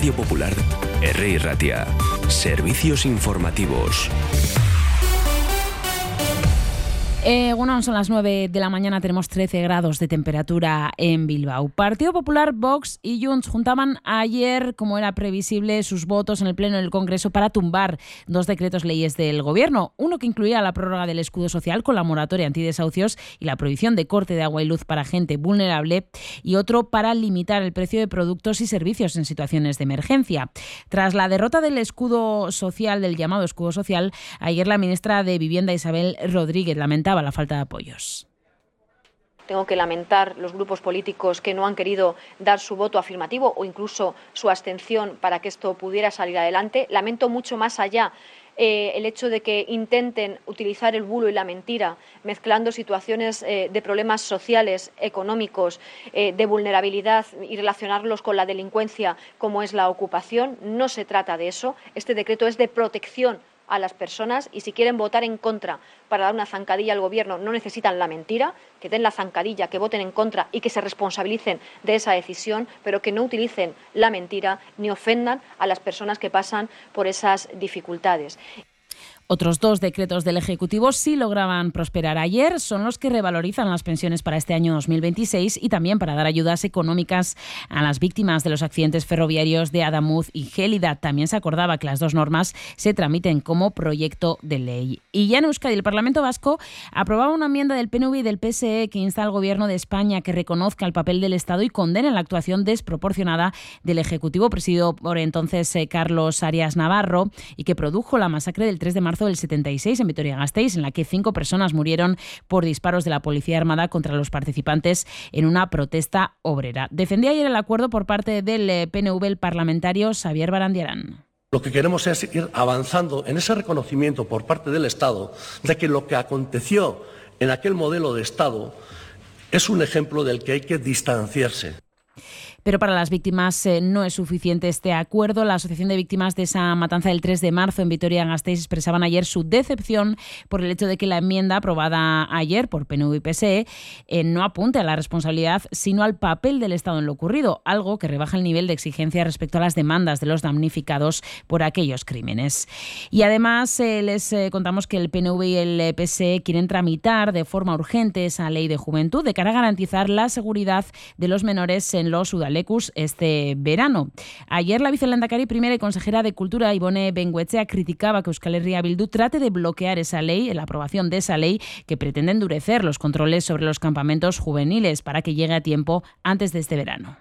Radio Popular, R. Ratia. Servicios informativos. Bueno, son las 9 de la mañana, tenemos 13 grados de temperatura en Bilbao. Partido Popular, Vox y Junts juntaban ayer, como era previsible, sus votos en el Pleno del Congreso para tumbar dos decretos leyes del Gobierno. Uno que incluía la prórroga del escudo social con la moratoria antidesahucios y la prohibición de corte de agua y luz para gente vulnerable, y otro para limitar el precio de productos y servicios en situaciones de emergencia. Tras la derrota del escudo social, del llamado escudo social, ayer la ministra de Vivienda, Isabel Rodríguez, lamentaba la falta de apoyos. Tengo que lamentar los grupos políticos que no han querido dar su voto afirmativo o incluso su abstención para que esto pudiera salir adelante. Lamento mucho más allá el hecho de que intenten utilizar el bulo y la mentira, mezclando situaciones de problemas sociales, económicos, de vulnerabilidad y relacionarlos con la delincuencia como es la ocupación. No se trata de eso. Este decreto es de protección a las personas y si quieren votar en contra para dar una zancadilla al Gobierno no necesitan la mentira, que den la zancadilla, que voten en contra y que se responsabilicen de esa decisión, pero que no utilicen la mentira ni ofendan a las personas que pasan por esas dificultades. Otros dos decretos del Ejecutivo sí lograban prosperar ayer, son los que revalorizan las pensiones para este año 2026 y también para dar ayudas económicas a las víctimas de los accidentes ferroviarios de Adamuz y Gélida. También se acordaba que las dos normas se tramiten como proyecto de ley. Y ya en Euskadi, el Parlamento Vasco aprobaba una enmienda del PNV y del PSE que insta al Gobierno de España que reconozca el papel del Estado y condene la actuación desproporcionada del Ejecutivo, presidido por entonces Carlos Arias Navarro, y que produjo la masacre del 3 de marzo del 76 en Vitoria-Gasteiz, en la que 5 personas murieron por disparos de la Policía Armada contra los participantes en una protesta obrera. Defendía ayer el acuerdo por parte del PNV el parlamentario Xavier Barandiarán. Lo que queremos es ir avanzando en ese reconocimiento por parte del Estado de que lo que aconteció en aquel modelo de Estado es un ejemplo del que hay que distanciarse. Pero para las víctimas no es suficiente este acuerdo. La Asociación de Víctimas de esa matanza del 3 de marzo en Vitoria-Gasteiz expresaban ayer su decepción por el hecho de que la enmienda aprobada ayer por PNV y PSE no apunte a la responsabilidad, sino al papel del Estado en lo ocurrido, algo que rebaja el nivel de exigencia respecto a las demandas de los damnificados por aquellos crímenes. Y además les contamos que el PNV y el PSE quieren tramitar de forma urgente esa ley de juventud de cara a garantizar la seguridad de los menores en los Udalecus este verano. Ayer la vicelehendakari primera y consejera de Cultura, Ibone Bengoechea, criticaba que Euskal Herria Bildu trate de bloquear esa ley, la aprobación de esa ley que pretende endurecer los controles sobre los campamentos juveniles para que llegue a tiempo antes de este verano.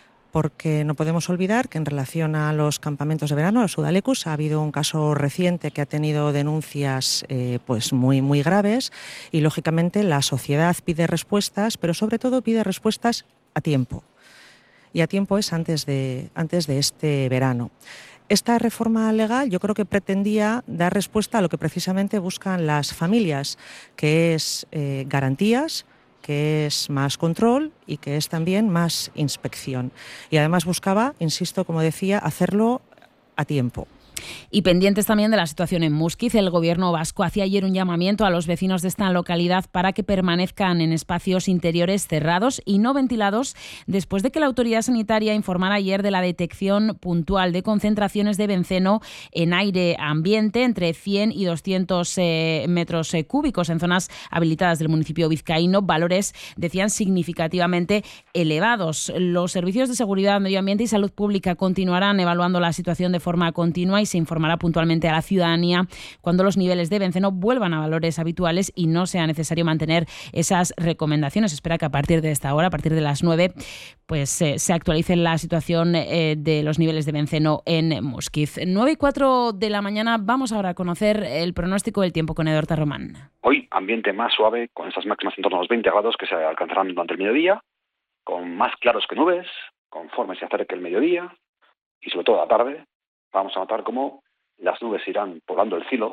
Porque no podemos olvidar que en relación a los campamentos de verano, los Udalecus, ha habido un caso reciente que ha tenido denuncias pues muy graves y, lógicamente, la sociedad pide respuestas, pero sobre todo pide respuestas a tiempo. Y a tiempo es antes de este verano. Esta reforma legal yo creo que pretendía dar respuesta a lo que precisamente buscan las familias, que es garantías, que es más control y que es también más inspección. Y además buscaba, insisto, como decía, hacerlo a tiempo. Y pendientes también de la situación en Muskiz, el Gobierno vasco hacía ayer un llamamiento a los vecinos de esta localidad para que permanezcan en espacios interiores cerrados y no ventilados después de que la autoridad sanitaria informara ayer de la detección puntual de concentraciones de benceno en aire ambiente entre 100 y 200 metros cúbicos en zonas habilitadas del municipio vizcaíno, valores, decían, significativamente elevados. Los servicios de seguridad, medio ambiente y salud pública continuarán evaluando la situación de forma continua y se informará puntualmente a la ciudadanía cuando los niveles de benceno vuelvan a valores habituales y no sea necesario mantener esas recomendaciones. Espera que a partir de esta hora, a partir de las 9, pues se actualice la situación de los niveles de benceno en Muskiz. 9:04 de la mañana, vamos ahora a conocer el pronóstico del tiempo con Edorta Román. Hoy, ambiente más suave, con esas máximas en torno a los 20 grados que se alcanzarán durante el mediodía, con más claros que nubes, conforme se acerque el mediodía y sobre todo a la tarde. Vamos a notar cómo las nubes irán poblando el cielo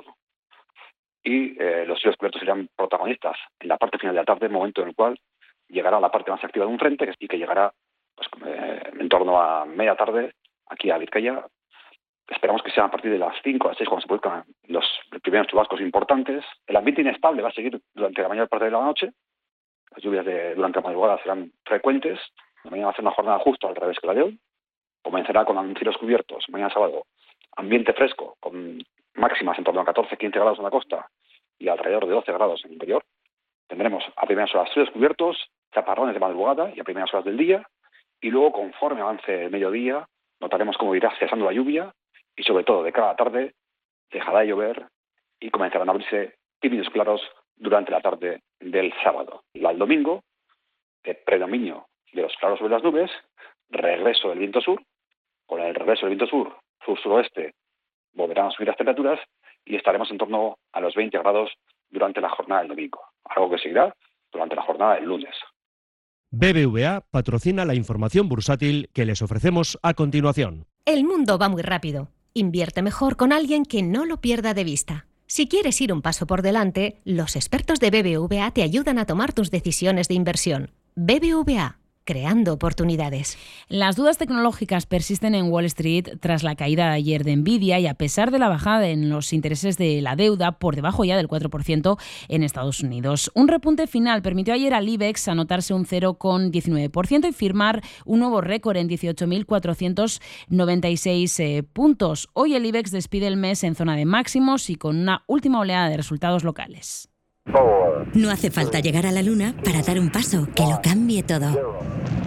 y los cielos cubiertos serán protagonistas en la parte final de la tarde, momento en el cual llegará la parte más activa de un frente y que llegará pues, en torno a media tarde aquí a Vizcaya. Esperamos que sea a partir de las 5 o las 6 cuando se produzcan los primeros chubascos importantes. El ambiente inestable va a seguir durante la mayor parte de la noche. Las lluvias durante la madrugada serán frecuentes. La mañana va a ser una jornada justo al revés que la de hoy. comenzará con cielos cubiertos mañana sábado, ambiente fresco, con máximas en torno a 14-15 grados en la costa y alrededor de 12 grados en el interior. Tendremos a primeras horas cielos cubiertos, chaparrones de madrugada y a primeras horas del día, y luego conforme avance el mediodía notaremos cómo irá cesando la lluvia y sobre todo de cara a la tarde dejará de llover y comenzarán a abrirse tímidos claros durante la tarde del sábado. El domingo, predominio de los claros sobre las nubes, regreso del viento sur. Con el regreso del viento sur, sur-suroeste, volverán a subir las temperaturas y estaremos en torno a los 20 grados durante la jornada del domingo, algo que seguirá durante la jornada del lunes. BBVA patrocina la información bursátil que les ofrecemos a continuación. El mundo va muy rápido. Invierte mejor con alguien que no lo pierda de vista. Si quieres ir un paso por delante, los expertos de BBVA te ayudan a tomar tus decisiones de inversión. BBVA, creando oportunidades. Las dudas tecnológicas persisten en Wall Street tras la caída de ayer de Nvidia y a pesar de la bajada en los intereses de la deuda por debajo ya del 4% en Estados Unidos. Un repunte final permitió ayer al IBEX anotarse un 0,19% y firmar un nuevo récord en 18.496 puntos. Hoy el IBEX despide el mes en zona de máximos y con una última oleada de resultados locales. No hace falta llegar a la luna para dar un paso que lo cambie todo.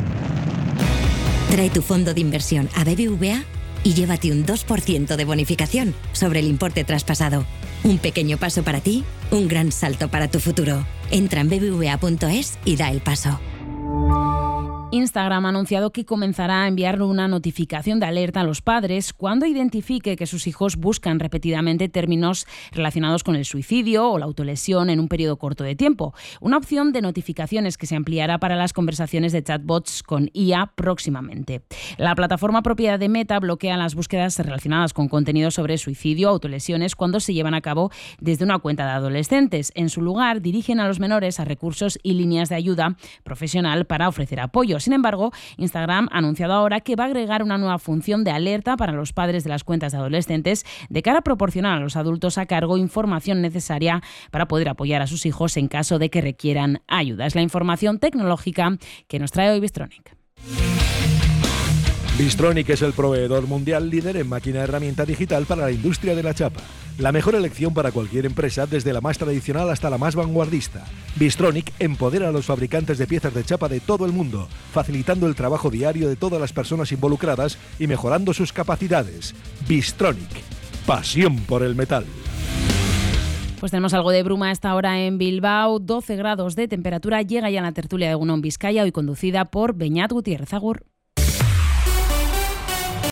Trae tu fondo de inversión a BBVA y llévate un 2% de bonificación sobre el importe traspasado. Un pequeño paso para ti, un gran salto para tu futuro. Entra en bbva.es y da el paso. Instagram ha anunciado que comenzará a enviar una notificación de alerta a los padres cuando identifique que sus hijos buscan repetidamente términos relacionados con el suicidio o la autolesión en un periodo corto de tiempo. Una opción de notificaciones que se ampliará para las conversaciones de chatbots con IA próximamente. La plataforma propiedad de Meta bloquea las búsquedas relacionadas con contenido sobre suicidio o autolesiones cuando se llevan a cabo desde una cuenta de adolescentes. En su lugar, dirigen a los menores a recursos y líneas de ayuda profesional para ofrecer apoyo. Sin embargo, Instagram ha anunciado ahora que va a agregar una nueva función de alerta para los padres de las cuentas de adolescentes de cara a proporcionar a los adultos a cargo información necesaria para poder apoyar a sus hijos en caso de que requieran ayuda. Es la información tecnológica que nos trae hoy Bystronic. Bystronic es el proveedor mundial líder en máquina herramienta digital para la industria de la chapa. La mejor elección para cualquier empresa, desde la más tradicional hasta la más vanguardista. Bystronic empodera a los fabricantes de piezas de chapa de todo el mundo, facilitando el trabajo diario de todas las personas involucradas y mejorando sus capacidades. Bystronic, pasión por el metal. Pues tenemos algo de bruma a esta hora en Bilbao, 12 grados de temperatura. Llega ya la tertulia de Egunon Vizcaya, hoy conducida por Beñat Gutiérrez. Agur.